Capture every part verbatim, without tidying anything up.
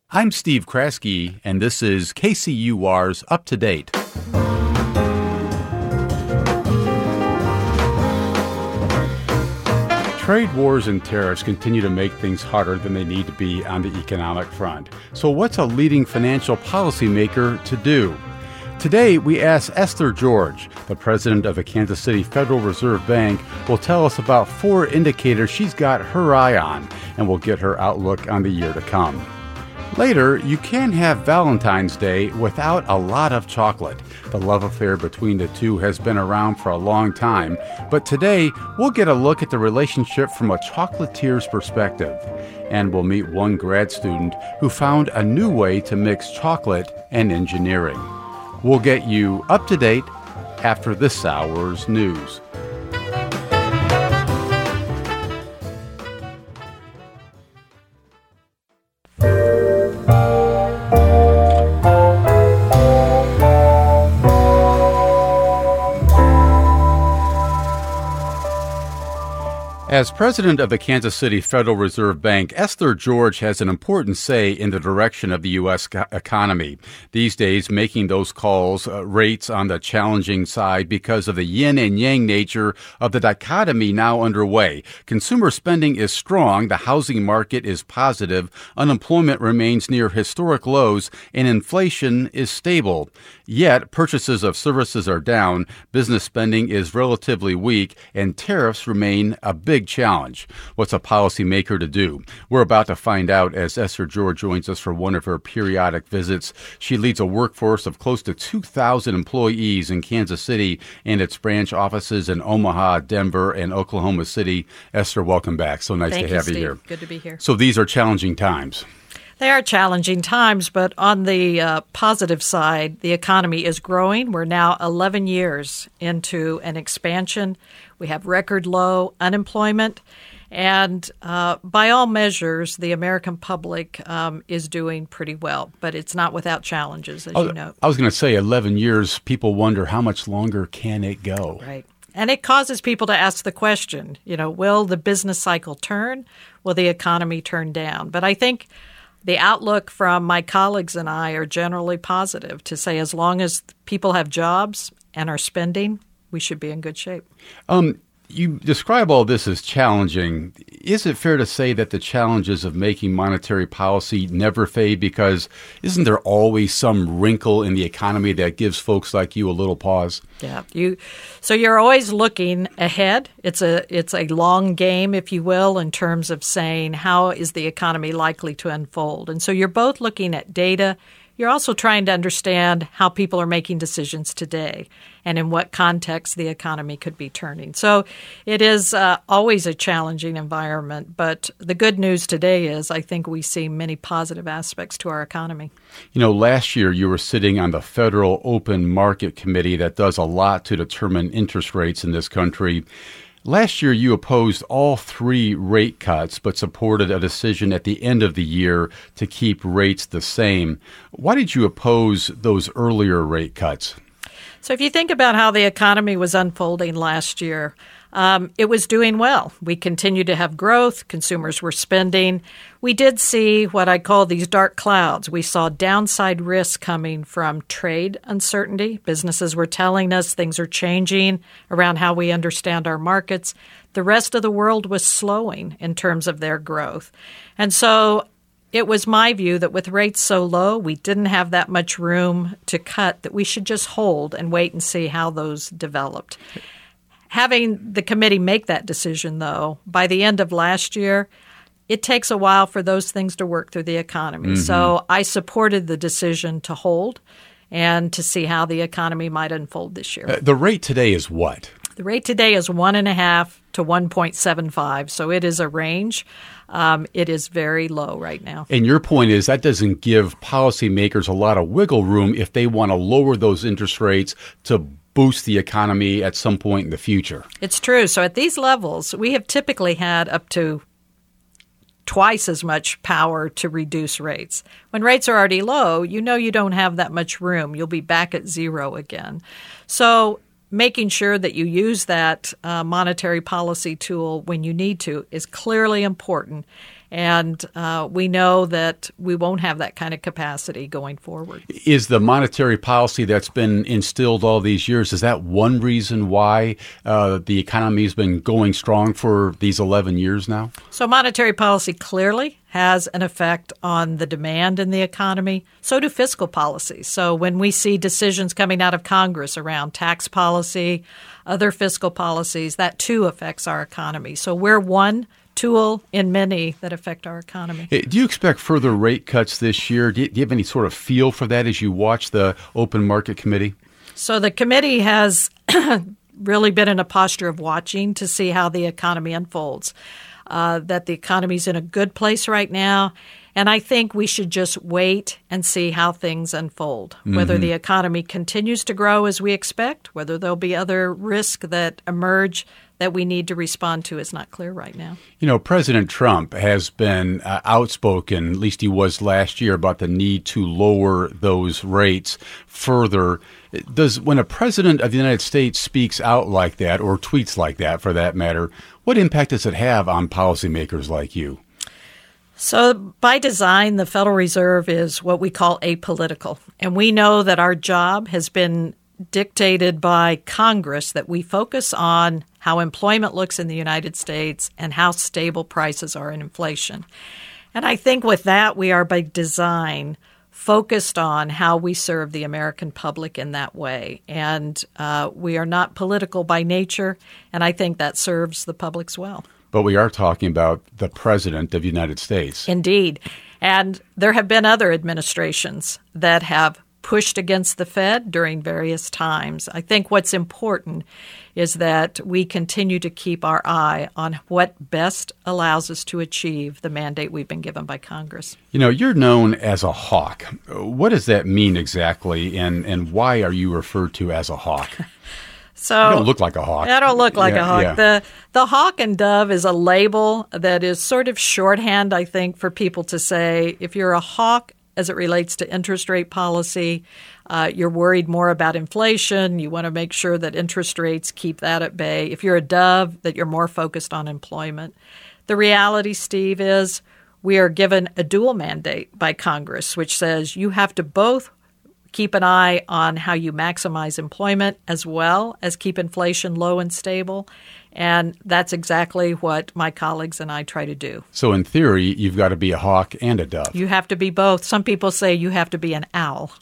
I'm Steve Kraske, and this is K C U R's Up to Date. Trade wars and tariffs continue to make things harder than they need to be on the economic front. So what's a leading financial policymaker to do? Today, we ask Esther George, the president of the Kansas City Federal Reserve Bank, will tell us about four indicators she's got her eye on, and will get her outlook on the year to come. Later, you can't have Valentine's Day without a lot of chocolate. The love affair between the two has been around for a long time, but today we'll get a look at the relationship from a chocolatiер's perspective. And we'll meet one grad student who found a new way to mix chocolate and engineering. We'll get you up to date after this hour's news. As president of the Kansas City Federal Reserve Bank, Esther George has an important say in the direction of the U S economy. These days, making those calls uh, rates on the challenging side because of the yin and yang nature of the dichotomy now underway. Consumer spending is strong, the housing market is positive, unemployment remains near historic lows, and inflation is stable. Yet, purchases of services are down, business spending is relatively weak, and tariffs remain a big challenge. What's a policymaker to do? We're about to find out as Esther George joins us for one of her periodic visits. She leads a workforce of close to two thousand employees in Kansas City and its branch offices in Omaha, Denver, and Oklahoma City. Esther, welcome back. So nice Thank to have you, you Steve. here. Good to be here. So these are challenging times. They are challenging times, but on the uh, positive side, the economy is growing. We're now eleven years into an expansion. We have record low unemployment. And uh, by all measures, the American public um, is doing pretty well. But it's not without challenges, as oh, you know. I was going to say eleven years, people wonder how much longer can it go? Right. And it causes people to ask the question, you know, will the business cycle turn? Will the economy turn down? But I think the outlook from my colleagues and I are generally positive to say as long as people have jobs and are spending, we should be in good shape. Um, you describe all this as challenging. Is it fair to say that the challenges of making monetary policy never fade? Because isn't there always some wrinkle in the economy that gives folks like you a little pause? Yeah, you. So you're always looking ahead. It's a it's a long game, if you will, in terms of saying how is the economy likely to unfold. And so you're both looking at data. You're also trying to understand how people are making decisions today and in what context the economy could be turning. So it is uh, always a challenging environment. But the good news today is I think we see many positive aspects to our economy. You know, last year you were sitting on the Federal Open Market Committee that does a lot to determine interest rates in this country. Last year, you opposed all three rate cuts, but supported a decision at the end of the year to keep rates the same. Why did you oppose those earlier rate cuts? So if you think about how the economy was unfolding last year, um, it was doing well. We continued to have growth. Consumers were spending. We did see what I call these dark clouds. We saw downside risks coming from trade uncertainty. Businesses were telling us things are changing around how we understand our markets. The rest of the world was slowing in terms of their growth. And so it was my view that with rates so low, we didn't have that much room to cut, that we should just hold and wait and see how those developed. Having the committee make that decision, though, by the end of last year, it takes a while for those things to work through the economy. Mm-hmm. So I supported the decision to hold and to see how the economy might unfold this year. Uh, the rate today is what? The rate today is one and a half to one point seven five. So it is a range. Um, it is very low right now. And your point is that doesn't give policymakers a lot of wiggle room if they want to lower those interest rates to boost the economy at some point in the future. It's true. So at these levels, we have typically had up to twice as much power to reduce rates. When rates are already low, you know you don't have that much room. You'll be back at zero again. So making sure that you use that uh, monetary policy tool when you need to is clearly important. And uh, we know that we won't have that kind of capacity going forward. Is the monetary policy that's been instilled all these years, is that one reason why uh, the economy has been going strong for these eleven years now? So monetary policy clearly has an effect on the demand in the economy. So do fiscal policies. So when we see decisions coming out of Congress around tax policy, other fiscal policies, that too affects our economy. So we're one tool in many that affect our economy. Do you expect further rate cuts this year? Do you, do you have any sort of feel for that as you watch the Open Market Committee? So the committee has really been in a posture of watching to see how the economy unfolds, uh, that the economy's in a good place right now. And I think we should just wait and see how things unfold, mm-hmm. whether the economy continues to grow as we expect, whether there'll be other risks that emerge that we need to respond to is not clear right now. You know, President Trump has been uh, outspoken, at least he was last year, about the need to lower those rates further. Does when a president of the United States speaks out like that, or tweets like that for that matter, what impact does it have on policymakers like you? So by design, the Federal Reserve is what we call apolitical. And we know that our job has been dictated by Congress that we focus on how employment looks in the United States and how stable prices are in inflation. And I think with that, we are by design focused on how we serve the American public in that way. And uh, we are not political by nature, and I think that serves the public well. But we are talking about the President of the United States. Indeed. And there have been other administrations that have pushed against the Fed during various times. I think what's important is that we continue to keep our eye on what best allows us to achieve the mandate we've been given by Congress. You know, you're known as a hawk. What does that mean exactly, and, and why are you referred to as a hawk? So you don't look like a hawk. I don't look like yeah, a hawk. Yeah. The the hawk and dove is a label that is sort of shorthand, I think, for people to say if you're a hawk as it relates to interest rate policy, uh, you're worried more about inflation. You want to make sure that interest rates keep that at bay. If you're a dove, that you're more focused on employment. The reality, Steve, is we are given a dual mandate by Congress, which says you have to both keep an eye on how you maximize employment as well as keep inflation low and stable. And that's exactly what my colleagues and I try to do. So in theory, you've got to be a hawk and a dove. You have to be both. Some people say you have to be an owl.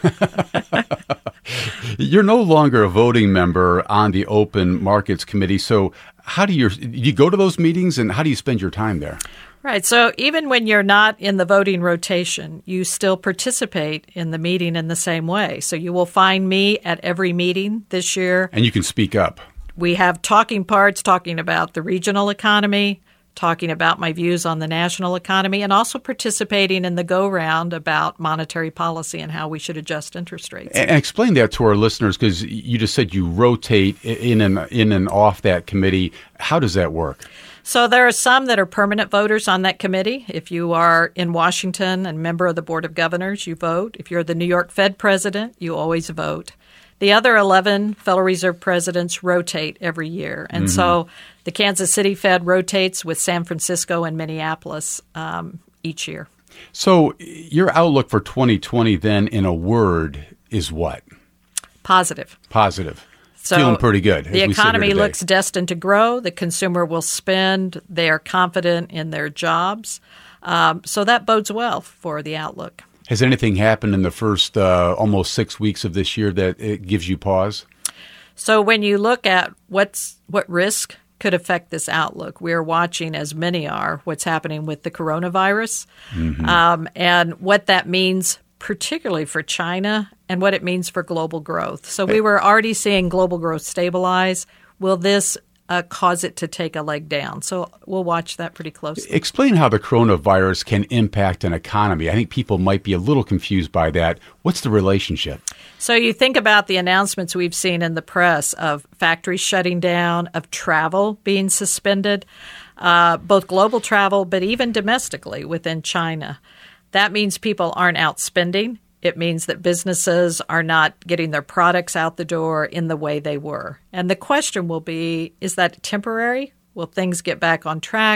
You're no longer a voting member on the Open Markets Committee. So how do you, do you go to those meetings, and how do you spend your time there? Right. So even when you're not in the voting rotation, you still participate in the meeting in the same way. So you will find me at every meeting this year. And you can speak up. We have talking parts talking about the regional economy, talking about my views on the national economy, and also participating in the go-round about monetary policy and how we should adjust interest rates. And explain that to our listeners, because you just said you rotate in and in and off that committee. How does that work? So there are some that are permanent voters on that committee. If you are in Washington and member of the Board of Governors, you vote. If you're the New York Fed president, you always vote. The other eleven Federal Reserve presidents rotate every year. And mm-hmm. so the Kansas City Fed rotates with San Francisco and Minneapolis um, each year. So your outlook for twenty twenty then, in a word, is what? Positive. Positive. So feeling pretty good. The economy looks destined to grow. The consumer will spend. They are confident in their jobs. Um, so that bodes well for the outlook. Has anything happened in the first uh, almost six weeks of this year that it gives you pause? So when you look at what's what risk could affect this outlook, we are watching, as many are, what's happening with the coronavirus mm-hmm. um, and what that means particularly for China and what it means for global growth. So we were already seeing global growth stabilize. Will this uh, cause it to take a leg down? So we'll watch that pretty closely. Explain how the coronavirus can impact an economy. I think people might be a little confused by that. What's the relationship? So you think about the announcements we've seen in the press of factories shutting down, of travel being suspended, uh, both global travel, but even domestically within China. That means people aren't out spending. It means that businesses are not getting their products out the door in the way they were. And the question will be, is that temporary? Will things get back on track?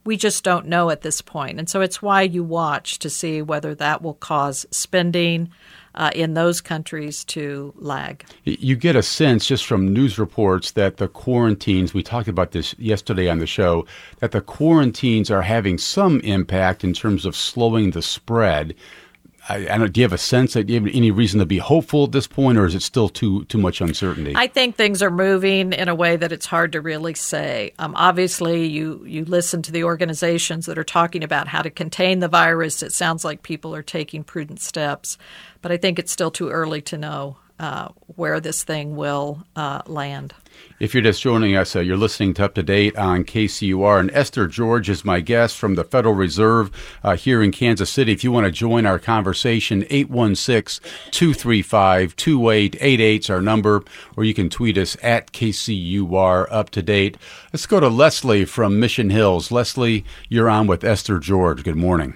we just don't know at this point. And so it's why you watch to see whether that will cause spending uh, in those countries to lag. You get a sense just from news reports that the quarantines, we talked about this yesterday on the show, that the quarantines are having some impact in terms of slowing the spread. I, I don't, do you have a sense that do you have any reason to be hopeful at this point, or is it still too too much uncertainty? I think things are moving in a way that it's hard to really say. Um, obviously, you, you listen to the organizations that are talking about how to contain the virus. It sounds like people are taking prudent steps, but I think it's still too early to know uh, where this thing will uh, land. If you're just joining us, uh, you're listening to Up to Date on K C U R, and Esther George is my guest from the Federal Reserve uh, here in Kansas City. If you want to join our conversation, eight one six, two three five, two eight eight eight is our number, or you can tweet us at K C U R Up to Date. Let's go to Leslie from Mission Hills. Leslie, you're on with Esther George. Good morning.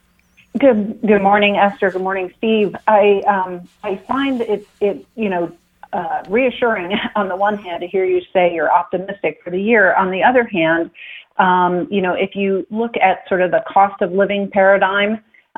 Good Good morning, Esther. Good morning, Steve. I um, I find it it you know. Uh, reassuring on the one hand to hear you say you're optimistic for the year. On the other hand, um, you know, if you look at sort of the cost of living paradigm,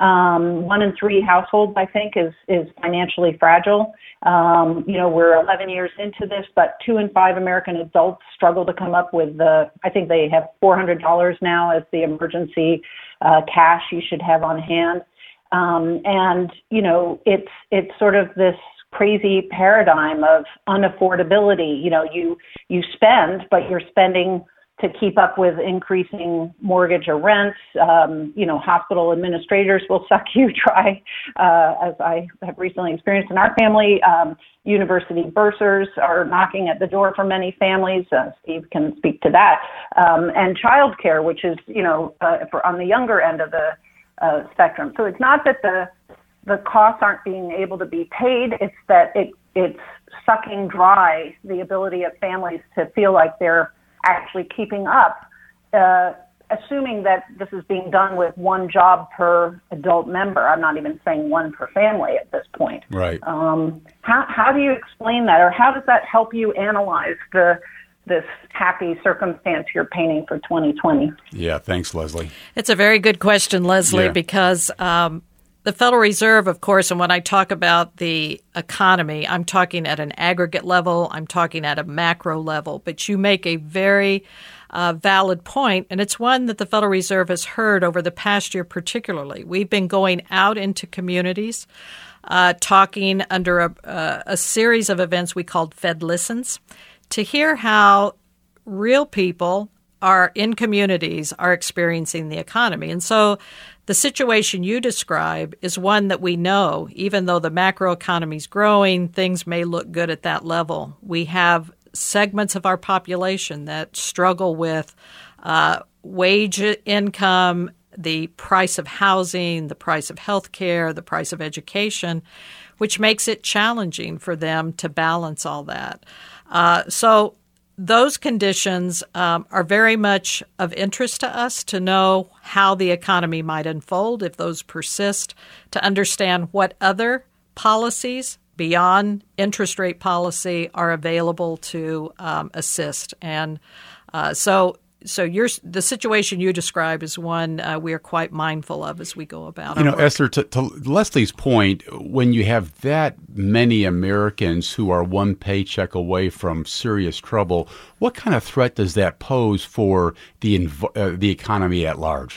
um, one in three households, I think, is is financially fragile. Um, you know, we're eleven years into this, but two in five American adults struggle to come up with the, I think they have four hundred dollars now as the emergency uh, cash you should have on hand. Um, and, you know, it's it's sort of this crazy paradigm of unaffordability. You know, you you spend, but you're spending to keep up with increasing mortgage or rents. Um, you know, hospital administrators will suck you dry, uh, as I have recently experienced in our family. Um, university bursars are knocking at the door for many families. Uh, Steve can speak to that. Um, and childcare, which is, you know, uh, for on the younger end of the uh, spectrum. So it's not that the the costs aren't being able to be paid. It's that it, it's sucking dry the ability of families to feel like they're actually keeping up, uh, assuming that this is being done with one job per adult member. I'm not even saying one per family at this point. Right. Um, how, how do you explain that, or how does that help you analyze the this happy circumstance you're painting for twenty twenty? Yeah, thanks, Leslie. It's a very good question, Leslie, yeah. because um, the Federal Reserve, of course, and when I talk about the economy, I'm talking at an aggregate level, I'm talking at a macro level, but you make a very uh, valid point, and it's one that the Federal Reserve has heard over the past year particularly. We've been going out into communities, uh, talking under a, uh, a series of events we called Fed Listens, to hear how real people are in communities are experiencing the economy. And so the situation you describe is one that we know, even though the macroeconomy is growing, things may look good at that level. We have segments of our population that struggle with uh, wage income, the price of housing, the price of health care, the price of education, which makes it challenging for them to balance all that. Uh, so those conditions um, are very much of interest to us to know how the economy might unfold if those persist, to understand what other policies beyond interest rate policy are available to um, assist. And uh, so so you're, the situation you describe is one uh, we are quite mindful of as we go about You know, our work. Esther, to, to Leslie's point, when you have that many Americans who are one paycheck away from serious trouble, what kind of threat does that pose for the inv- uh, the economy at large?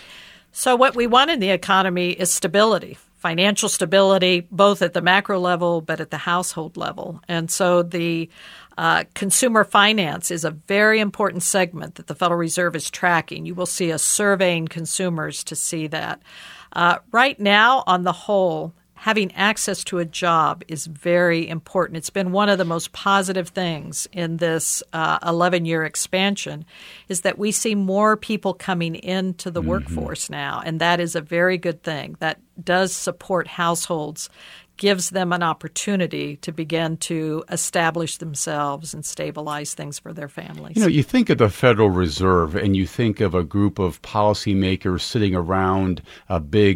So what we want in the economy is stability, financial stability, both at the macro level but at the household level. And so the uh, consumer finance is a very important segment that the Federal Reserve is tracking. You will see us surveying consumers to see that. Uh, right now, on the whole, having access to a job is very important. It's been one of the most positive things in this uh, eleven-year expansion is that we see more people coming into the mm-hmm. workforce now, and that is a very good thing. That does support households, gives them an opportunity to begin to establish themselves and stabilize things for their families. You know, you think of the Federal Reserve and you think of a group of policymakers sitting around a big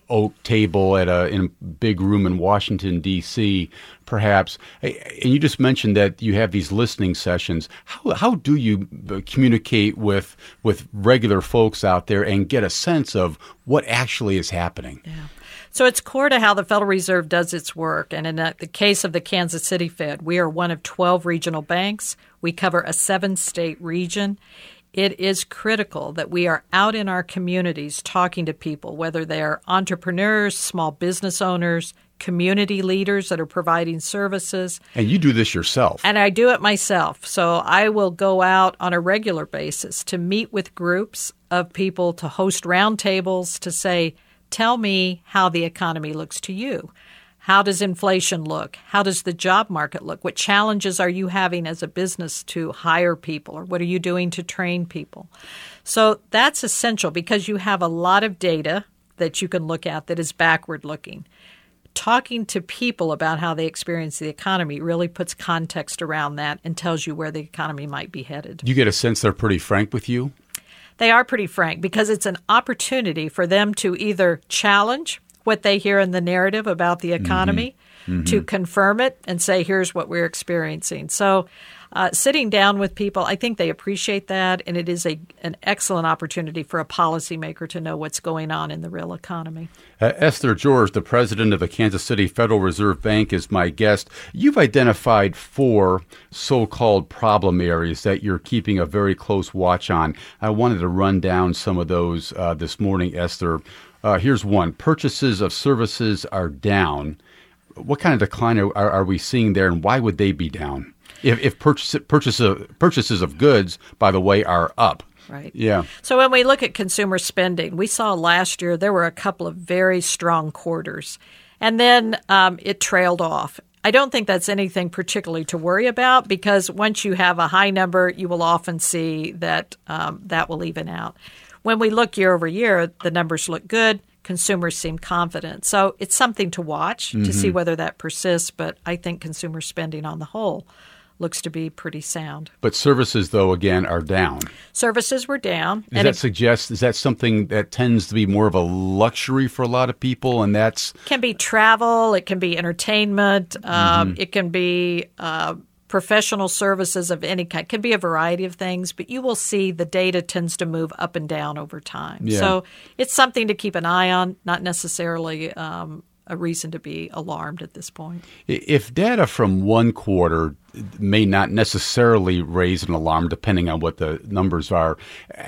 oak table at a in a big room in Washington, D C, perhaps. And you just mentioned that you have these listening sessions. How how do you communicate with with regular folks out there and get a sense of what actually is happening? Yeah. So it's core to how the Federal Reserve does its work. And in the case of the Kansas City Fed, we are one of twelve regional banks. We cover a seven-state region. It is critical that we are out in our communities talking to people, whether they're entrepreneurs, small business owners, community leaders that are providing services. And you do this yourself. And I do it myself. So I will go out on a regular basis to meet with groups of people, to host roundtables, to say, tell me how the economy looks to you. How does inflation look? How does the job market look? What challenges are you having as a business to hire people, or what are you doing to train people? So that's essential because you have a lot of data that you can look at that is backward looking. Talking to people about how they experience the economy really puts context around that and tells you where the economy might be headed. You get a sense they're pretty frank with you? They are pretty frank because it's an opportunity for them to either challenge what they hear in the narrative about the economy, mm-hmm. Mm-hmm. to confirm it and say, here's what we're experiencing. So uh, sitting down with people, I think they appreciate that, and it is a an excellent opportunity for a policymaker to know what's going on in the real economy. Uh, Esther George, the president of the Kansas City Federal Reserve Bank, is my guest. You've identified four so-called problem areas that you're keeping a very close watch on. I wanted to run down some of those uh, this morning, Esther. Uh, here's one. Purchases of services are down. What kind of decline are, are we seeing there, and why would they be down? If, if purchase, purchase of, purchases of goods, by the way, are up. Right. Yeah. So when we look at consumer spending, we saw last year there were a couple of very strong quarters, and then um, it trailed off. I don't think that's anything particularly to worry about because once you have a high number, you will often see that um, that will even out. When we look year over year, the numbers look good. Consumers seem confident. So it's something to watch mm-hmm. to see whether that persists. But I think consumer spending on the whole looks to be pretty sound. But services, though, again, are down. Services were down. Does and that it, suggest, is that something that tends to be more of a luxury for a lot of people? And that's can be travel. It can be entertainment. Mm-hmm. Um, it can be uh, professional services of any kind. It can be a variety of things, but you will see the data tends to move up and down over time. Yeah. So it's something to keep an eye on, not necessarily um, a reason to be alarmed at this point. If data from one quarter may not necessarily raise an alarm, depending on what the numbers are,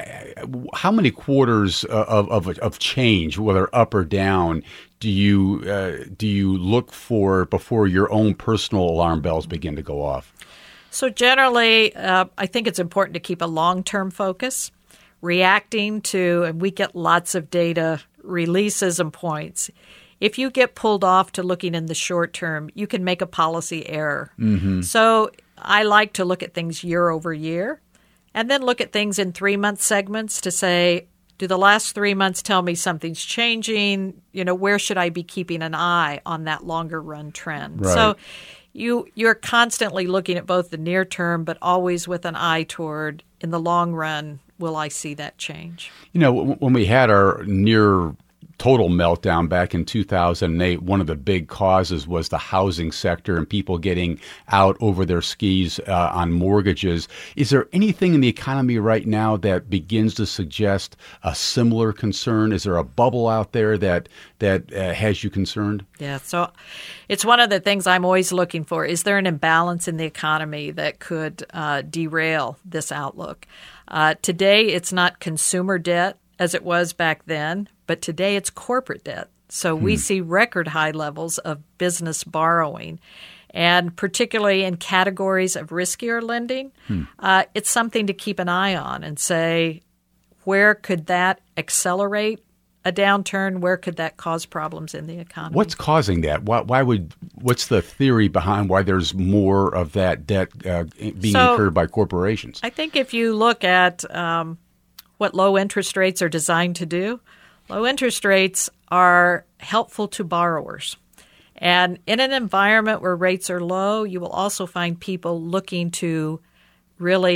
how many quarters of of, of change, whether up or down, do you uh, do you look for before your own personal alarm bells begin to go off? So generally, uh, I think it's important to keep a long-term focus, reacting to, and we get lots of data releases and points. If you get pulled off to looking in the short term, you can make a policy error. Mm-hmm. So I like to look at things year over year and then look at things in three-month segments to say, do the last three months tell me something's changing? You know, where should I be keeping an eye on that longer-run trend? Right. So you, you're constantly looking at both the near term but always with an eye toward, in the long run, will I see that change? You know, when we had our near total meltdown back in two thousand eight, one of the big causes was the housing sector and people getting out over their skis uh, on mortgages. Is there anything in the economy right now that begins to suggest a similar concern? Is there a bubble out there that that uh, has you concerned? Yeah, so it's one of the things I'm always looking for. Is there an imbalance in the economy that could uh, derail this outlook? Uh, today, it's not consumer debt as it was back then, but today it's corporate debt. So hmm. we see record high levels of business borrowing. And particularly in categories of riskier lending, hmm. uh, it's something to keep an eye on and say, where could that accelerate a downturn? Where could that cause problems in the economy? What's causing that? Why, why would? What's the theory behind why there's more of that debt uh, being so, incurred by corporations? I think if you look at um, what low interest rates are designed to do, low interest rates are helpful to borrowers. And in an environment where rates are low, you will also find people looking to really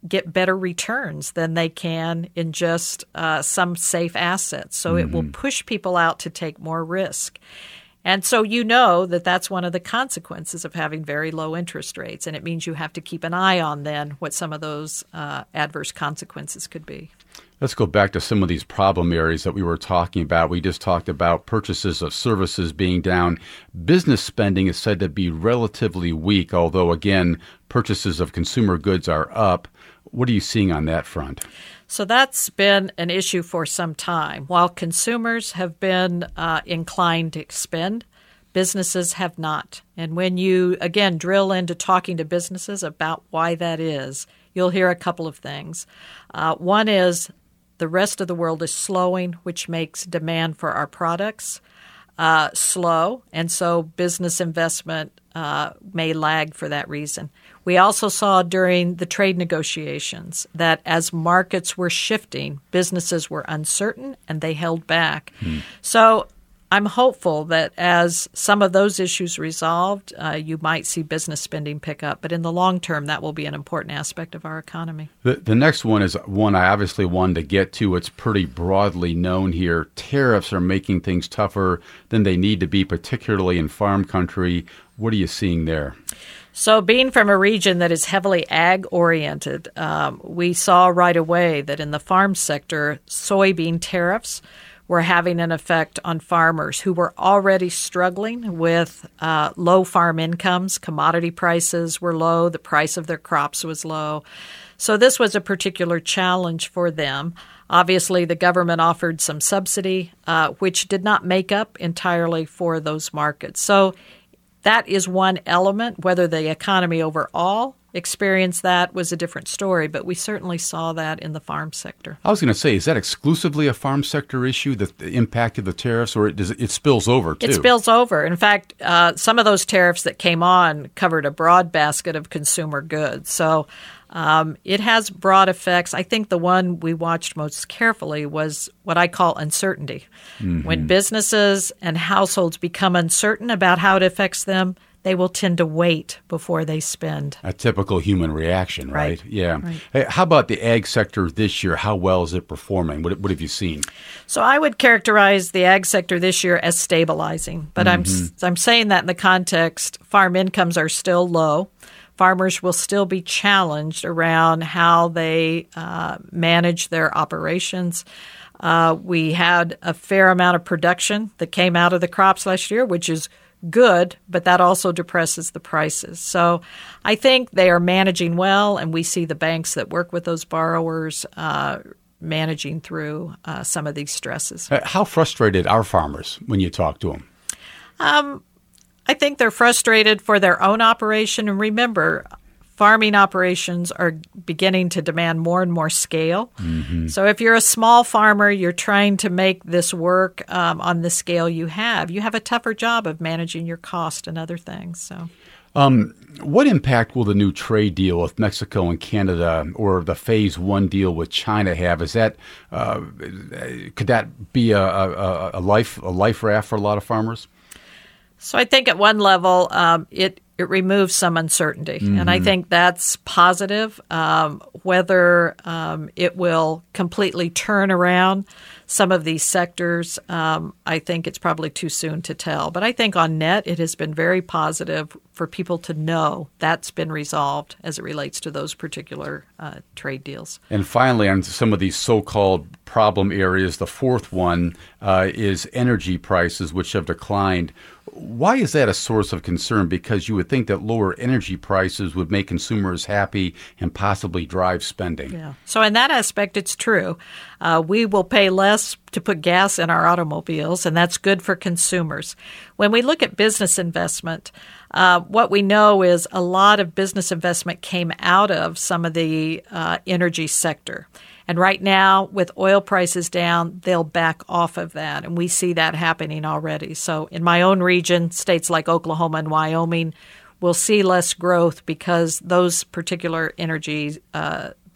get better returns than they can in just uh, some safe assets. So mm-hmm. it will push people out to take more risk. And so you know that that's one of the consequences of having very low interest rates, and it means you have to keep an eye on then what some of those uh, adverse consequences could be. Let's go back to some of these problem areas that we were talking about. We just talked about purchases of services being down. Business spending is said to be relatively weak, although, again, purchases of consumer goods are up. What are you seeing on that front? So that's been an issue for some time. While consumers have been uh, inclined to spend, businesses have not. And when you, again, drill into talking to businesses about why that is, you'll hear a couple of things. Uh, one is the rest of the world is slowing, which makes demand for our products uh, slow, and so business investment uh, may lag for that reason. We also saw during the trade negotiations that as markets were shifting, businesses were uncertain and they held back. Hmm. So I'm hopeful that as some of those issues resolved, uh, you might see business spending pick up. But in the long term, that will be an important aspect of our economy. The, the next one is one I obviously wanted to get to. It's pretty broadly known here. Tariffs are making things tougher than they need to be, particularly in farm country. What are you seeing there? So being from a region that is heavily ag-oriented, um, we saw right away that in the farm sector, soybean tariffs were having an effect on farmers who were already struggling with uh, low farm incomes. Commodity prices were low. The price of their crops was low. So this was a particular challenge for them. Obviously, the government offered some subsidy, uh, which did not make up entirely for those markets. So that is one element. Whether the economy overall experienced that was a different story, but we certainly saw that in the farm sector. I was going to say, is that exclusively a farm sector issue, the, the impact of the tariffs, or it, does it, it spills over, too? It spills over. In fact, uh, some of those tariffs that came on covered a broad basket of consumer goods. So um, it has broad effects. I think the one we watched most carefully was what I call uncertainty. Mm-hmm. When businesses and households become uncertain about how it affects them, they will tend to wait before they spend. A typical human reaction, right? Right. Yeah. Right. Hey, how about the ag sector this year? How well is it performing? What, what have you seen? So I would characterize the ag sector this year as stabilizing, but mm-hmm. I'm I'm saying that in the context farm incomes are still low. Farmers will still be challenged around how they uh, manage their operations. Uh, we had a fair amount of production that came out of the crops last year, which is good, but that also depresses the prices. So I think they are managing well, and we see the banks that work with those borrowers uh, managing through uh, some of these stresses. How frustrated are farmers when you talk to them? Um, I think they're frustrated for their own operation. And remember, farming operations are beginning to demand more and more scale. Mm-hmm. So if you're a small farmer, you're trying to make this work um, on the scale you have. You have a tougher job of managing your cost and other things. So, um, what impact will the new trade deal with Mexico and Canada, or the Phase One deal with China, have? Is that uh, could that be a, a, a life a life raft for a lot of farmers? So I think at one level, um, it it removes some uncertainty, mm-hmm. and I think that's positive. Um, whether um, it will completely turn around some of these sectors, um, I think it's probably too soon to tell. But I think on net, it has been very positive for people to know that's been resolved as it relates to those particular uh, trade deals. And finally, on some of these so-called problem areas, the fourth one uh, is energy prices, which have declined. Why is that a source of concern? Because you would think that lower energy prices would make consumers happy and possibly drive spending. Yeah. So in that aspect, it's true. Uh, we will pay less to put gas in our automobiles, and that's good for consumers. When we look at business investment, uh, what we know is a lot of business investment came out of some of the uh, energy sector. And right now, with oil prices down, they'll back off of that. And we see that happening already. So in my own region, states like Oklahoma and Wyoming will see less growth because those particular energy uh,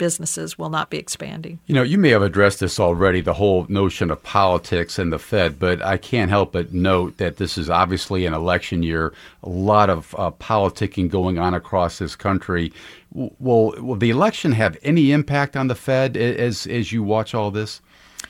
businesses will not be expanding. You know, you may have addressed this already, the whole notion of politics and the Fed, but I can't help but note that this is obviously an election year, a lot of uh, politicking going on across this country. Will, will the election have any impact on the Fed as, as you watch all this?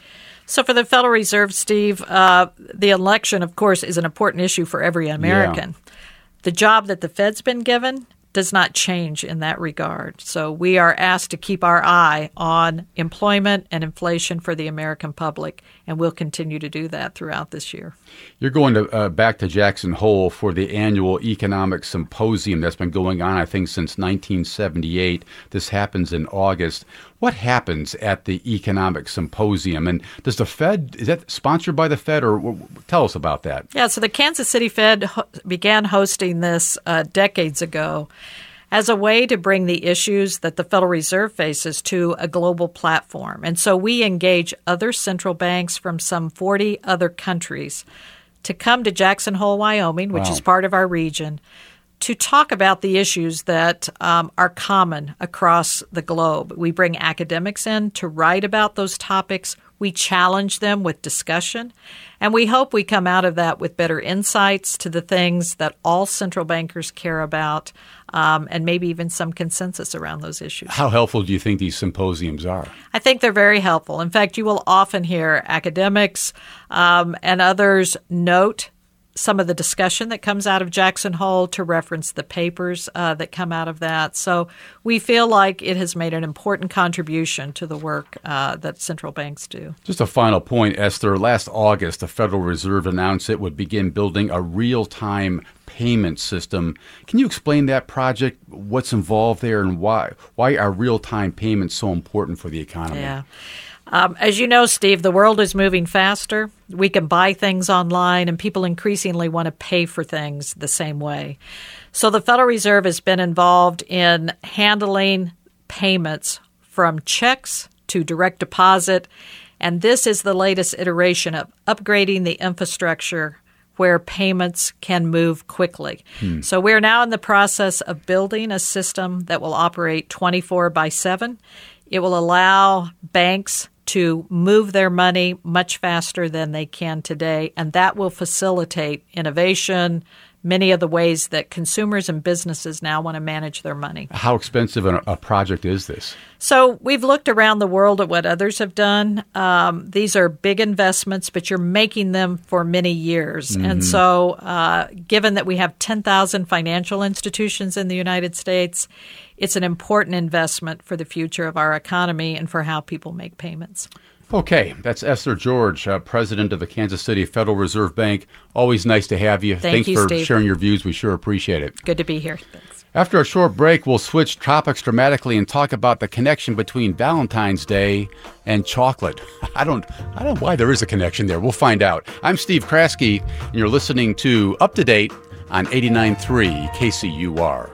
So for the Federal Reserve, Steve, uh, the election, of course, is an important issue for every American. Yeah. The job that the Fed's been given does not change in that regard. So we are asked to keep our eye on employment and inflation for the American public, and we'll continue to do that throughout this year. You're going to uh, back to Jackson Hole for the annual economic symposium that's been going on, I think, since nineteen seventy-eight. This happens in August. What happens at the economic symposium? And does the Fed, is that sponsored by the Fed, or tell us about that? Yeah, so the Kansas City Fed ho- began hosting this uh, decades ago as a way to bring the issues that the Federal Reserve faces to a global platform. And so we engage other central banks from some forty other countries to come to Jackson Hole, Wyoming, which wow. is part of our region, to talk about the issues that um, are common across the globe. We bring academics in to write about those topics. We challenge them with discussion, and we hope we come out of that with better insights to the things that all central bankers care about, um, and maybe even some consensus around those issues. How helpful do you think these symposiums are? I think they're very helpful. In fact, you will often hear academics um, and others note some of the discussion that comes out of Jackson Hole to reference the papers uh, that come out of that. So we feel like it has made an important contribution to the work uh, that central banks do. Just a final point, Esther. Last August, the Federal Reserve announced it would begin building a real-time payment system. Can you explain that project, what's involved there, and why? Why are real-time payments so important for the economy? Yeah. Um, as you know, Steve, the world is moving faster. We can buy things online, and people increasingly want to pay for things the same way. So the Federal Reserve has been involved in handling payments from checks to direct deposit, and this is the latest iteration of upgrading the infrastructure where payments can move quickly. Hmm. So we're now in the process of building a system that will operate twenty-four by seven. It will allow banks to move their money much faster than they can today, and that will facilitate innovation, many of the ways that consumers and businesses now want to manage their money. How expensive a project is this? So we've looked around the world at what others have done. Um, these are big investments, but you're making them for many years. Mm-hmm. And so uh, given that we have ten thousand financial institutions in the United States, it's an important investment for the future of our economy and for how people make payments. Okay, that's Esther George, uh, president of the Kansas City Federal Reserve Bank. Always nice to have you. Thank Thanks you, for Steve. sharing your views. We sure appreciate it. Good to be here. Thanks. After a short break, we'll switch topics dramatically and talk about the connection between Valentine's Day and chocolate. I don't, I don't know why there is a connection there. We'll find out. I'm Steve Kraske, and you're listening to Up to Date on eighty-nine point three K C U R.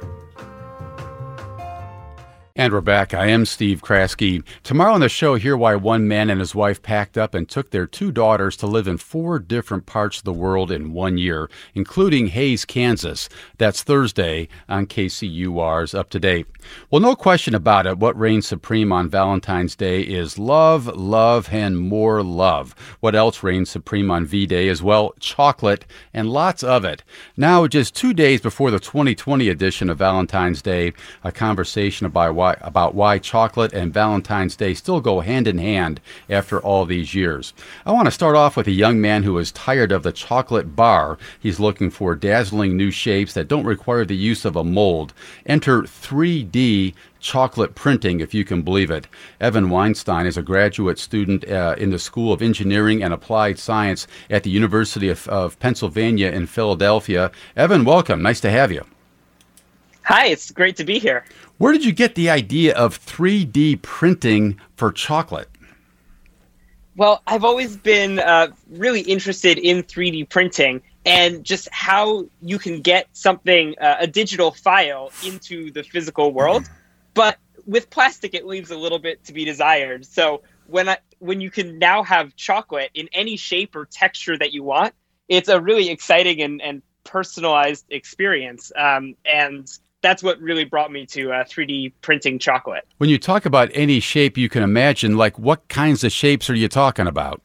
And we're back. I am Steve Kraske. Tomorrow on the show, hear why one man and his wife packed up and took their two daughters to live in four different parts of the world in one year, including Hays, Kansas. That's Thursday on K C U R's Up to Date. Well, no question about it, what reigns supreme on Valentine's Day is love, love, and more love. What else reigns supreme on V-Day as well? Chocolate, and lots of it. Now, just two days before the twenty twenty edition of Valentine's Day, a conversation about why about why chocolate and Valentine's Day still go hand in hand after all these years. I want to start off with a young man who is tired of the chocolate bar. He's looking for dazzling new shapes that don't require the use of a mold. Enter three D chocolate printing, if you can believe it. Evan Weinstein is a graduate student uh, in the School of Engineering and Applied Science at the University of, of Pennsylvania in Philadelphia. Evan, welcome. Nice to have you. Hi, it's great to be here. Where did you get the idea of three D printing for chocolate? Well, I've always been uh, really interested in three D printing and just how you can get something, uh, a digital file, into the physical world. Mm-hmm. But with plastic, it leaves a little bit to be desired. So when I, when you can now have chocolate in any shape or texture that you want, it's a really exciting and, and personalized experience. Um, and that's what really brought me to uh, three D printing chocolate. When you talk about any shape you can imagine, like what kinds of shapes are you talking about?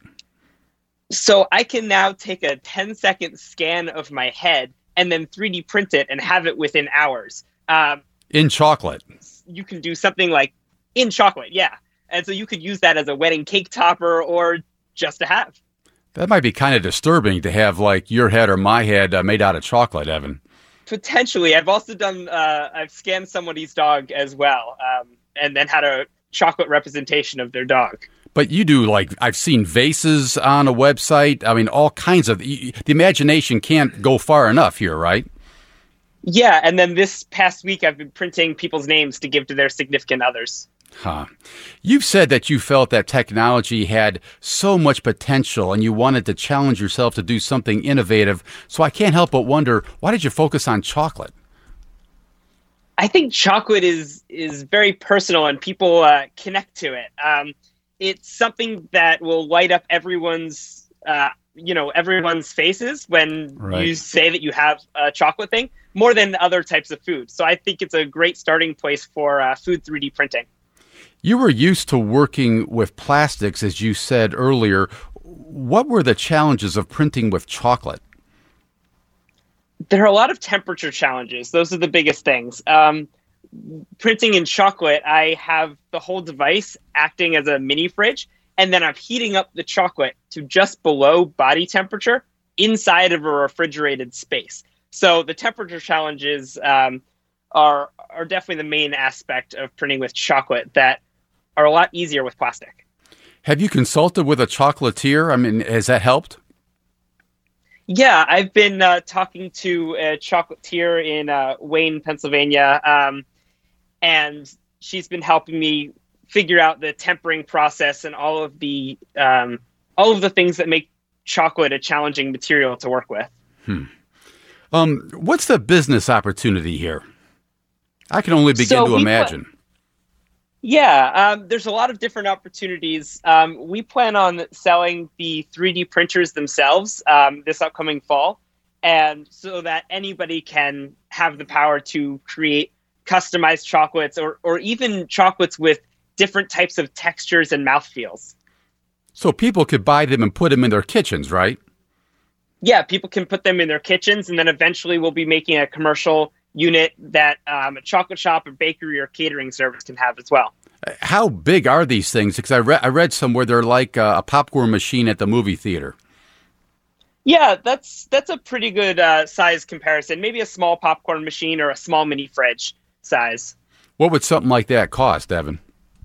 So I can now take a ten second scan of my head and then three D print it and have it within hours. Um, in chocolate. You can do something like in chocolate, yeah. And so you could use that as a wedding cake topper or just to have. That might be kind of disturbing to have like your head or my head uh, made out of chocolate, Evan. Potentially. I've also done, uh, I've scanned somebody's dog as well, um, and then had a chocolate representation of their dog. But you do, like, I've seen vases on a website. I mean, all kinds of, the imagination can't go far enough here, right? Yeah, and then this past week I've been printing people's names to give to their significant others. Huh. You've said that you felt that technology had so much potential and you wanted to challenge yourself to do something innovative. So I can't help but wonder, why did you focus on chocolate? I think chocolate is is very personal and people uh, connect to it. Um, it's something that will light up everyone's, uh, you know, everyone's faces when right. you say that you have a chocolate thing, more than other types of food. So I think it's a great starting place for uh, food three D printing. You were used to working with plastics, as you said earlier. What were the challenges of printing with chocolate? There are a lot of temperature challenges. Those are the biggest things. Um, printing in chocolate, I have the whole device acting as a mini fridge, and then I'm heating up the chocolate to just below body temperature inside of a refrigerated space. So the temperature challenges um, are are definitely the main aspect of printing with chocolate that are a lot easier with plastic. Have you consulted with a chocolatier? I mean, has that helped? Yeah, I've been uh, talking to a chocolatier in uh, Wayne, Pennsylvania, um, and she's been helping me figure out the tempering process and all of the um, all of the things that make chocolate a challenging material to work with. Hmm. Um, what's the business opportunity here? I can only begin so to imagine. Pl- yeah, um, there's a lot of different opportunities. Um, we plan on selling the three D printers themselves um, this upcoming fall, and so that anybody can have the power to create customized chocolates or, or even chocolates with different types of textures and mouthfeels. So people could buy them and put them in their kitchens, right? Yeah, people can put them in their kitchens, and then eventually we'll be making a commercial unit that um, a chocolate shop or bakery or catering service can have as well. How big are these things? Because I, re- I read somewhere they're like uh, a popcorn machine at the movie theater. Yeah, that's that's a pretty good uh, size comparison. Maybe a small popcorn machine or a small mini fridge size. What would something like that cost, Evan?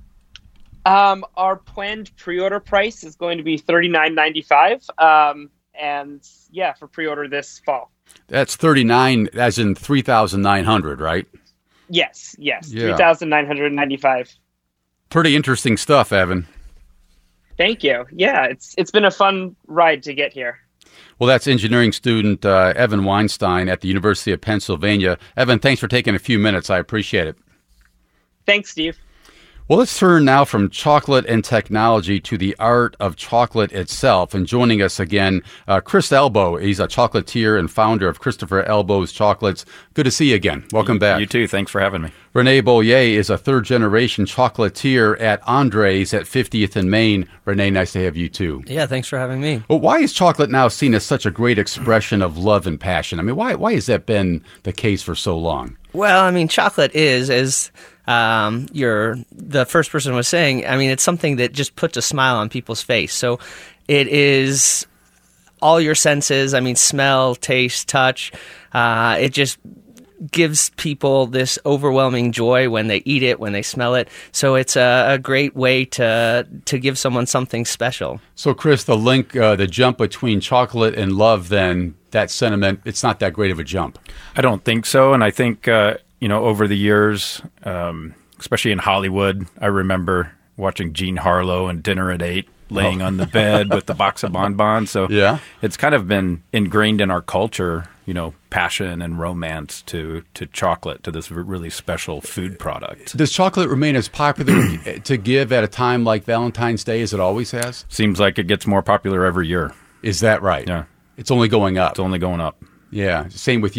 Um, our planned pre-order price is going to be thirty-nine ninety-five, um, and yeah, for pre-order this fall. That's thirty-nine, as in three thousand nine hundred, right? Yes, yes, yeah. three thousand nine hundred ninety-five. Pretty interesting stuff, Evan. Thank you. Yeah, it's it's been a fun ride to get here. Well, that's engineering student uh, Evan Weinstein at the University of Pennsylvania. Evan, thanks for taking a few minutes. I appreciate it. Thanks, Steve. Well, let's turn now from chocolate and technology to the art of chocolate itself. And joining us again, uh, Chris Elbow. He's a chocolatier and founder of Christopher Elbow's Chocolates. Good to see you again. Welcome back. You too. Thanks for having me. Renee Bollier is a third-generation chocolatier at Andre's at fiftieth and Main. Renee, nice to have you too. Yeah, thanks for having me. Well, why is chocolate now seen as such a great expression of love and passion? I mean, why why has that been the case for so long? Well, I mean, chocolate is, as um, you're, the first person was saying, I mean, it's something that just puts a smile on people's face. So it is all your senses, I mean, smell, taste, touch. Uh, it just gives people this overwhelming joy when they eat it, when they smell it. So it's a, a great way to to give someone something special. So, Chris, the link, uh, the jump between chocolate and love, then, that sentiment, it's not that great of a jump. I don't think so. And I think, uh, you know, over the years, um, especially in Hollywood, I remember watching Jean Harlow and Dinner at Eight, laying oh. on the bed with the box of bonbons. So yeah. It's kind of been ingrained in our culture, you know, passion and romance to, to chocolate, to this really special food product. Does chocolate remain as popular to give at a time like Valentine's Day as it always has? Seems like it gets more popular every year. Is that right? Yeah. It's only going up. It's only going up. Yeah. Same with you?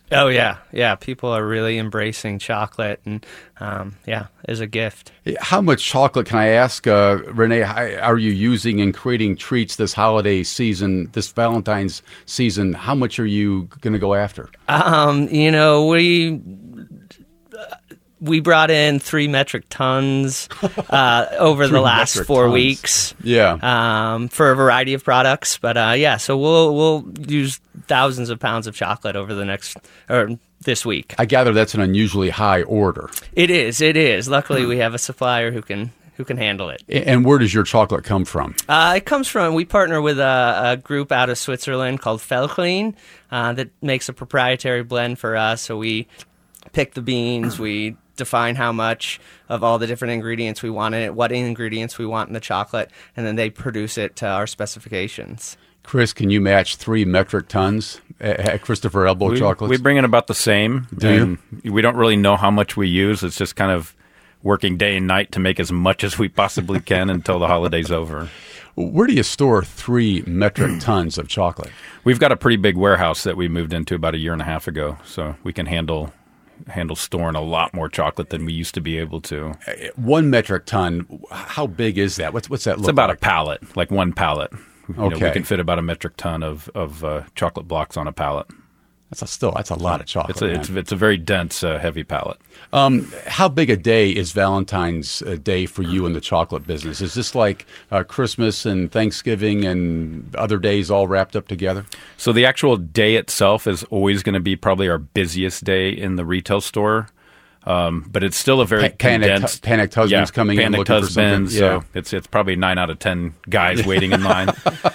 Oh, yeah. Yeah, people are really embracing chocolate, and um, yeah, as a gift. How much chocolate, can I ask, uh, Renee, are you using in creating treats this holiday season, this Valentine's season? How much are you going to go after? Um, you know, we... We brought in three metric tons uh, over the last four tons. weeks. Yeah, um, for a variety of products, but uh, yeah, so we'll we'll use thousands of pounds of chocolate over the next or this week. I gather that's an unusually high order. It is. It is. Luckily, we have a supplier who can who can handle it. And where does your chocolate come from? Uh, it comes from, we partner with a, a group out of Switzerland called Veltlin uh, that makes a proprietary blend for us. So we pick the beans, we define how much of all the different ingredients we want in it, what ingredients we want in the chocolate, and then they produce it to our specifications. Chris, can you match three metric tons at Christopher Elbow we, Chocolates? We bring in about the same. Do and you? We don't really know how much we use. It's just kind of working day and night to make as much as we possibly can until the holiday's over. Where do you store three metric tons of chocolate? We've got a pretty big warehouse that we moved into about a year and a half ago, so we can handle handle storing a lot more chocolate than we used to be able to. One metric ton, how big is that? What's what's that look It's about like? a pallet, like one pallet. You know, Okay. we can fit about a metric ton of, of uh, chocolate blocks on a pallet. That's a, still that's a lot of chocolate. It's a, man. it's, it's a very dense, uh, heavy pallet. Um, how big a day is Valentine's uh, Day for you in the chocolate business? Is this like uh, Christmas and Thanksgiving and other days all wrapped up together? So the actual day itself is always going to be probably our busiest day in the retail store. Um, but it's still a very Pa- panicked, condensed. panicked husbands yeah, coming in panicked looking husbands, for something. So it's it's probably nine out of ten guys waiting in line.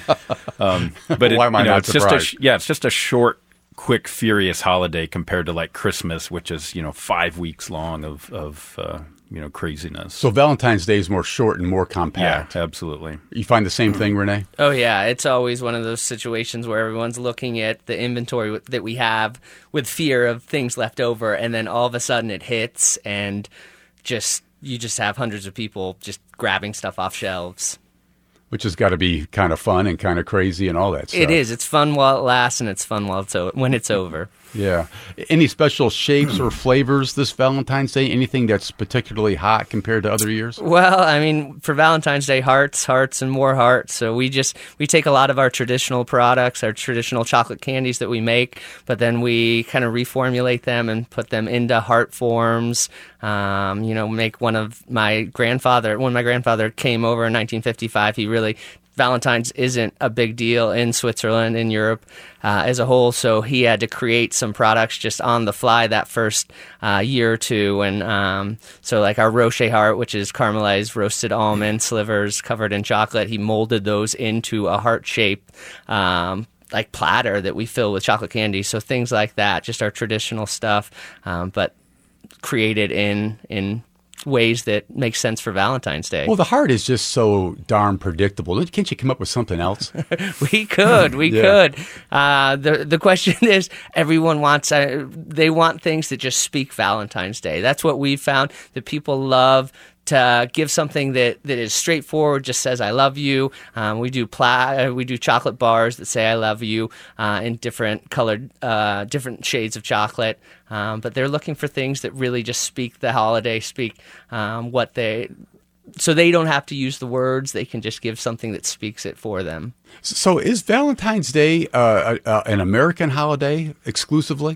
Um, but it, Why am I you know, not it's just a, surprised? sh- yeah, it's just a short, quick, furious holiday compared to like Christmas, which is you know five weeks long of of uh, you know craziness. So Valentine's Day is more short and more yeah, compact. absolutely. You find the same thing, Renee? Oh, yeah. It's always one of those situations where everyone's looking at the inventory that we have with fear of things left over, and then all of a sudden it hits, and just you just have hundreds of people just grabbing stuff off shelves. Which has got to be kind of fun and kind of crazy and all that stuff. It is. It's fun while it lasts, and it's fun while it's o- when it's over. Yeah. Any special shapes or flavors this Valentine's Day? Anything that's particularly hot compared to other years? Well, I mean, for Valentine's Day, hearts, hearts, and more hearts. So we just we take a lot of our traditional products, our traditional chocolate candies that we make, but then we kind of reformulate them and put them into heart forms. Um, you know, make one of my grandfather. When my grandfather came over in nineteen fifty-five, he really. Valentine's isn't a big deal in Switzerland, in Europe uh, as a whole, so he had to create some products just on the fly that first uh, year or two. And um, so like our Rocher heart, which is caramelized roasted almond slivers covered in chocolate, he molded those into a heart-shaped um, like platter that we fill with chocolate candy. So things like that, just our traditional stuff, um, but created in in ways that make sense for Valentine's Day. Well, the heart is just so darn predictable. Can't you come up with something else? We could, we Yeah. could. Uh, the the question is, everyone wants, uh, they want things that just speak Valentine's Day. That's what we've found, that people love to give something that, that is straightforward, just says "I love you." Um, we do pla- uh, we do chocolate bars that say "I love you" uh, in different colored, uh, different shades of chocolate. Um, but they're looking for things that really just speak the holiday, speak um, what they. So they don't have to use the words; they can just give something that speaks it for them. So is Valentine's Day uh, uh, an American holiday exclusively?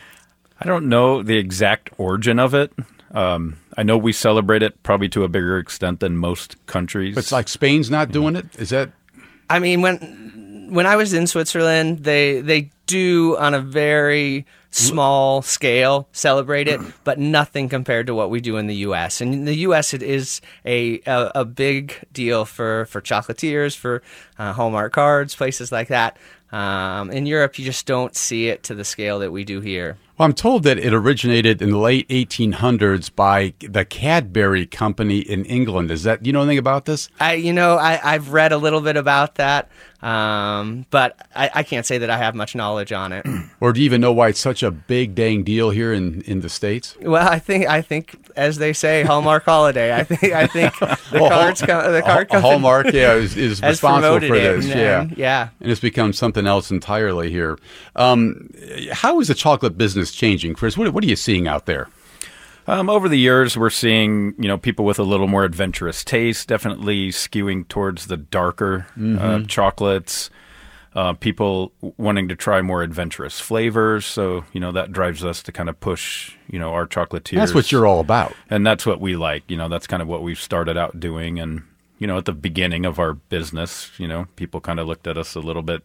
I don't know the exact origin of it. Um, I know we celebrate it probably to a bigger extent than most countries. But it's like Spain's not doing it? Is that... I mean, when when I was in Switzerland, they they do on a very small scale celebrate it, but nothing compared to what we do in the U S. And in the U S, it is a a, a big deal for for chocolatiers, for uh, Hallmark cards, places like that. Um, in Europe, you just don't see it to the scale that we do here. Well, I'm told that it originated in the late eighteen hundreds by the Cadbury Company in England. Is that, you know anything about this? I, you know, I, I've read a little bit about that, um, but I, I can't say that I have much knowledge on it. Or do you even know why it's such a big dang deal here in, in the States? Well, I think I think as they say, Hallmark holiday. I think I think the well, cards co- the card company Hallmark, yeah, is, is responsible for this. It, yeah, and, yeah, and it's become something else entirely here. Um, how is the chocolate business changing, Chris? What, what are you seeing out there? Um, over the years, we're seeing, you know, people with a little more adventurous taste, definitely skewing towards the darker mm-hmm. uh, chocolates. Uh, people wanting to try more adventurous flavors, so you know that drives us to kind of push, you know, our chocolatiers. That's what you're all about, and that's what we like. You know, that's kind of what we've started out doing. And you know, at the beginning of our business, you know, people kind of looked at us a little bit,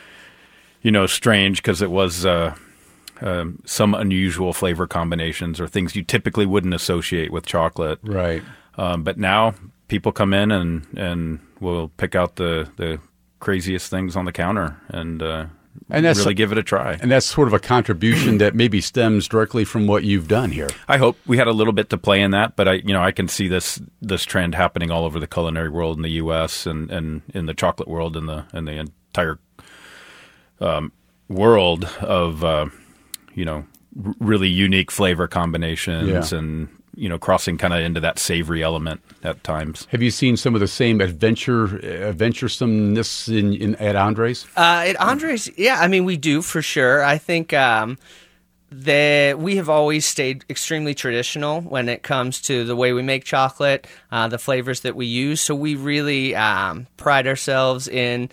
you know, strange because it was. Uh, Um, some unusual flavor combinations or things you typically wouldn't associate with chocolate. Right. Um, but now people come in and, and will pick out the, the craziest things on the counter and, uh, and that's, really give it a try. And that's sort of a contribution that maybe stems directly from what you've done here. I hope we had a little bit to play in that, but I, you know, I can see this this trend happening all over the culinary world in the U S and, and in the chocolate world and the and the entire um, world of uh, you know, r- really unique flavor combinations yeah. and, you know, crossing kind of into that savory element at times. Have you seen some of the same adventure, adventuresomeness in, in at Andres? Uh, at Andres, yeah, I mean, we do for sure. I think um, that we have always stayed extremely traditional when it comes to the way we make chocolate, uh, the flavors that we use. So we really um, pride ourselves in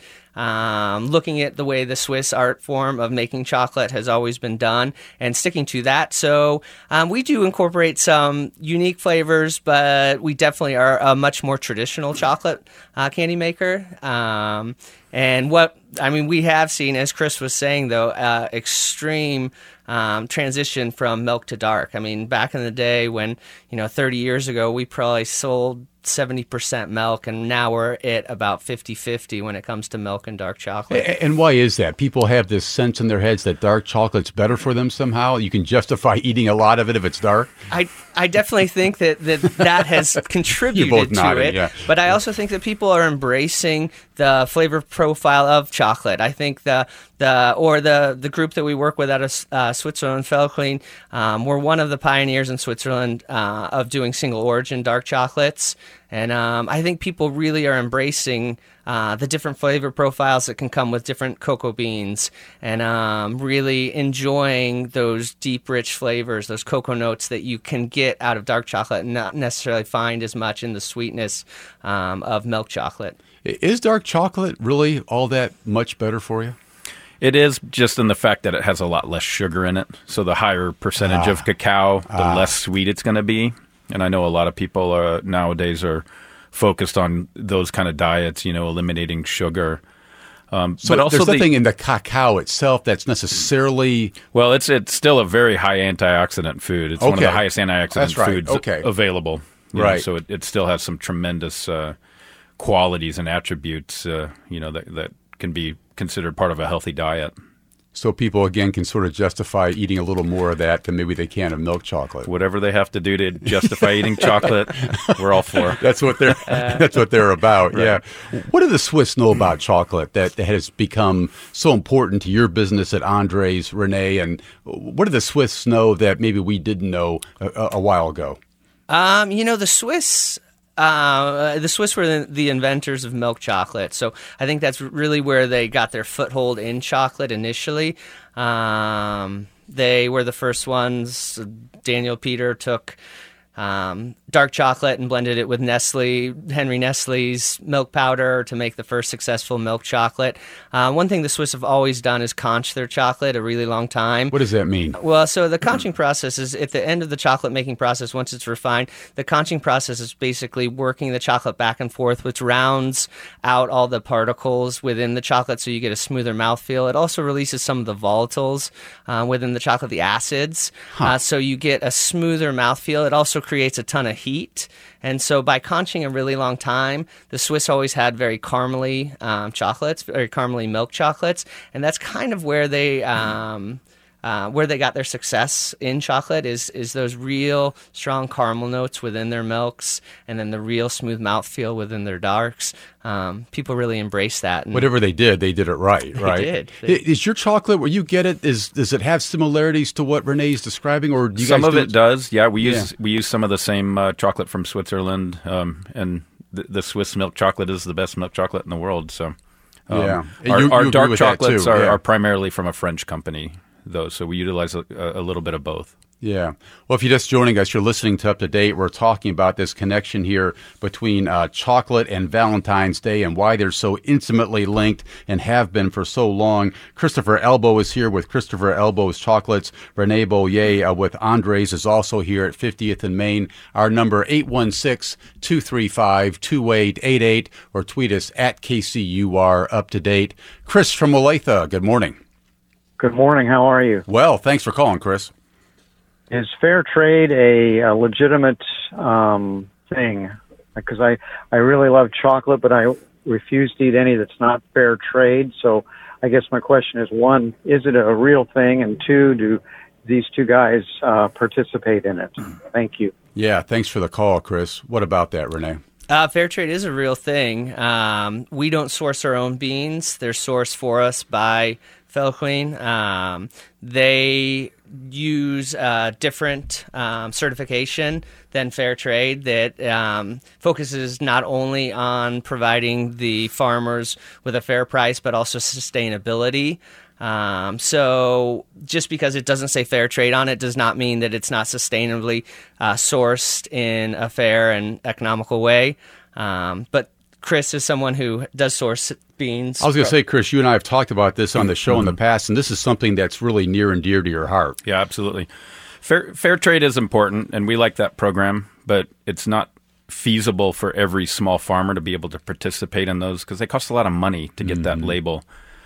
Um, looking at the way the Swiss art form of making chocolate has always been done and sticking to that. So um, we do incorporate some unique flavors, but we definitely are a much more traditional chocolate uh, candy maker. Um, and what, I mean, we have seen, as Chris was saying, though, uh, extreme um, transition from milk to dark. I mean, back in the day when, you know, thirty years ago, we probably sold seventy percent milk, and now we're at about fifty-fifty when it comes to milk and dark chocolate. And why is that? People have this sense in their heads that dark chocolate's better for them somehow. You can justify eating a lot of it if it's dark. I I definitely think that that, that has contributed to nodding, it. Yeah. But I also think that people are embracing the flavor profile of chocolate. I think the the or the the group that we work with out of uh, Switzerland, Veltlin, um, we're one of the pioneers in Switzerland uh, of doing single origin dark chocolates. And um, I think people really are embracing uh, the different flavor profiles that can come with different cocoa beans and um, really enjoying those deep, rich flavors, those cocoa notes that you can get out of dark chocolate and not necessarily find as much in the sweetness um, of milk chocolate. Is dark chocolate really all that much better for you? It is, just in the fact that it has a lot less sugar in it. So the higher percentage ah. of cacao, the ah. less sweet it's going to be. And I know a lot of people are, nowadays are focused on those kind of diets, you know, eliminating sugar. Um, so but also there's the, nothing in the cacao itself that's necessarily... Well, it's it's still a very high antioxidant food. It's okay. one of the highest antioxidant that's right. foods okay. available. Right. Know, so it, it still has some tremendous uh, qualities and attributes, uh, you know, that, that can be considered part of a healthy diet. So people, again, can sort of justify eating a little more of that than maybe they can of milk chocolate. Whatever they have to do to justify eating chocolate, we're all for. That's what they're that's what they're about, right. Yeah. What do the Swiss know about chocolate that, that has become so important to your business at Andres, Renee? And what do the Swiss know that maybe we didn't know a, a while ago? Um, you know, the Swiss... Uh, the Swiss were the, the inventors of milk chocolate, so I think that's really where they got their foothold in chocolate initially. Um, they were the first ones. Daniel Peter took um, dark chocolate and blended it with Nestle, Henry Nestle's milk powder to make the first successful milk chocolate. Uh, one thing the Swiss have always done is conch their chocolate a really long time. What does that mean? Well, so the conching process is at the end of the chocolate making process, once it's refined, the conching process is basically working the chocolate back and forth, which rounds out all the particles within the chocolate so you get a smoother mouthfeel. It also releases some of the volatiles uh, within the chocolate, the acids, huh. uh, so you get a smoother mouthfeel. It also creates a ton of heat. And so by conching a really long time, the Swiss always had very caramely um, chocolates, very caramely milk chocolates. And that's kind of where they um, uh, where they got their success in chocolate is is those real strong caramel notes within their milks, and then the real smooth mouthfeel within their darks. Um, people really embrace that. And whatever they did, they did it right, they right? Did. They, is your chocolate, where you get it, is does it have similarities to what Renee is describing, or do you some guys of do it does? Yeah, we use Yeah. we use some of the same uh, chocolate from Switzerland, um, and the, the Swiss milk chocolate is the best milk chocolate in the world. So, um, Yeah. our, You- you our agree dark with that chocolates too, are, yeah. are primarily from a French company, though. So we utilize a, a little bit of both. Yeah. Well, if you're just joining us, you're listening to Up to Date. We're talking about this connection here between uh, chocolate and Valentine's Day and why they're so intimately linked and have been for so long. Christopher Elbow is here with Christopher Elbow's Chocolates. Renee Bollier uh, with Andres is also here at fiftieth and Main. Our number, eight one six, two three five, two eight eight eight, or tweet us at K C U R Up to Date. Chris from Olathe, good morning. Good morning. How are you? Well, thanks for calling, Chris. Is fair trade a, a legitimate um, thing? Because I, I really love chocolate, but I refuse to eat any that's not fair trade. So I guess my question is, one, is it a real thing? And two, do these two guys uh, participate in it? Thank you. Yeah, thanks for the call, Chris. What about that, Renee? Uh, fair trade is a real thing. Um, we don't source our own beans. They're sourced for us by Felqueen. Um, they use uh, different um, certification than fair trade that um, focuses not only on providing the farmers with a fair price, but also sustainability. Um, so just because it doesn't say fair trade on it does not mean that it's not sustainably uh, sourced in a fair and economical way. Um, but Chris is someone who does source beans. I was going to say, Chris, you and I have talked about this on the show in the past, and this is something that's really near and dear to your heart. Yeah, absolutely. Fair fair trade is important, and we like that program, but it's not feasible for every small farmer to be able to participate in those because they cost a lot of money to get mm-hmm. that label.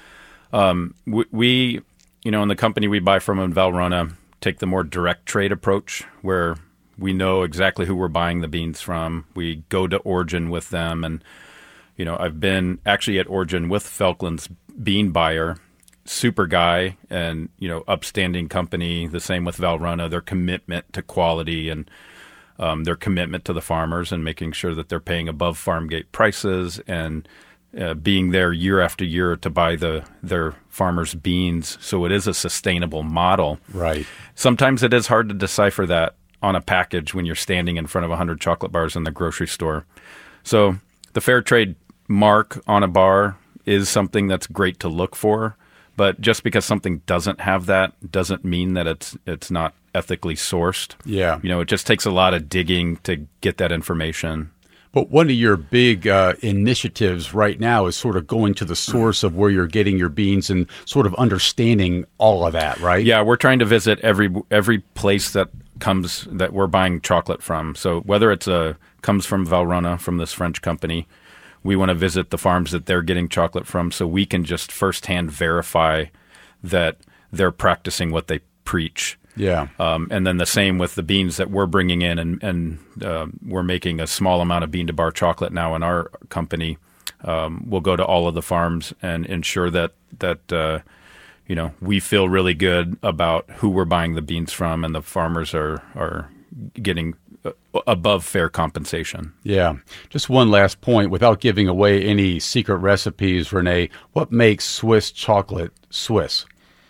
Um, we, we, you know, in the company we buy from in Valrhona, take the more direct trade approach where we know exactly who we're buying the beans from. We go to origin with them, and you know, I've been actually at origin with Falkland's bean buyer, super guy, and you know, upstanding company. The same with Valrhona. Their commitment to quality and um, their commitment to the farmers and making sure that they're paying above farm gate prices and uh, being there year after year to buy the their farmers' beans. So it is a sustainable model. Right. Sometimes it is hard to decipher that on a package when you're standing in front of one hundred chocolate bars in the grocery store. So the fair trade mark on a bar is something that's great to look for, but just because something doesn't have that doesn't mean that it's it's not ethically sourced. Yeah. You know, it just takes a lot of digging to get that information. But one of your big uh, initiatives right now is sort of going to the source of where you're getting your beans and sort of understanding all of that, right? Yeah, we're trying to visit every every place that comes that we're buying chocolate from. So whether it's a comes from Valrhona, from this French company, we want to visit the farms that they're getting chocolate from so we can just firsthand verify that they're practicing what they preach. Yeah. Um, and then the same with the beans that we're bringing in, and, and uh, we're making a small amount of bean to bar chocolate now in our company. Um, we'll go to all of the farms and ensure that, that uh, you know, we feel really good about who we're buying the beans from, and the farmers are, are getting above fair compensation. Yeah. Just one last point, without giving away any secret recipes, Renee, what makes Swiss chocolate Swiss?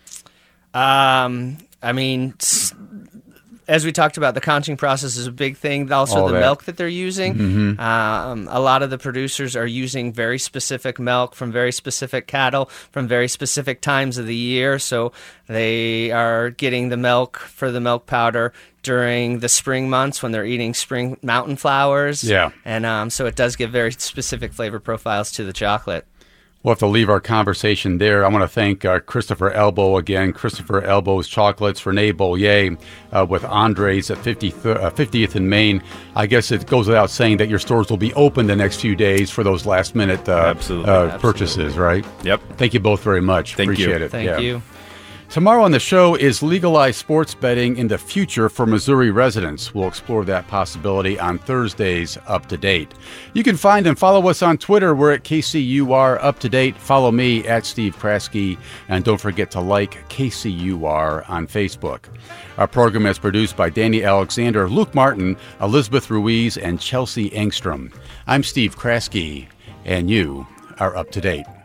Um, I mean, as we talked about, the conching process is a big thing. Also, All the that. milk that they're using. Mm-hmm. Um, a lot of the producers are using very specific milk from very specific cattle from very specific times of the year. So they are getting the milk for the milk powder during the spring months when they're eating spring mountain flowers. Yeah. And um, so it does give very specific flavor profiles to the chocolate. We'll have to leave our conversation there. I want to thank uh, Christopher Elbow again, Christopher Elbow's Chocolates, Renee Bollier uh, with Andres at fiftieth, uh, fiftieth and Main. I guess it goes without saying that your stores will be open the next few days for those last-minute uh, Absolutely. uh, Absolutely. purchases, right? Yep. Thank you both very much. Thank you. Appreciate it. Thank Yeah. you. Tomorrow on the show is legalized sports betting in the future for Missouri residents. We'll explore that possibility on Thursday's Up to Date. You can find and follow us on Twitter. We're at K C U R Up to Date. Follow me at Steve Kraske. And don't forget to like K C U R on Facebook. Our program is produced by Danny Alexander, Luke Martin, Elizabeth Ruiz, and Chelsea Engstrom. I'm Steve Kraske, and you are up to date.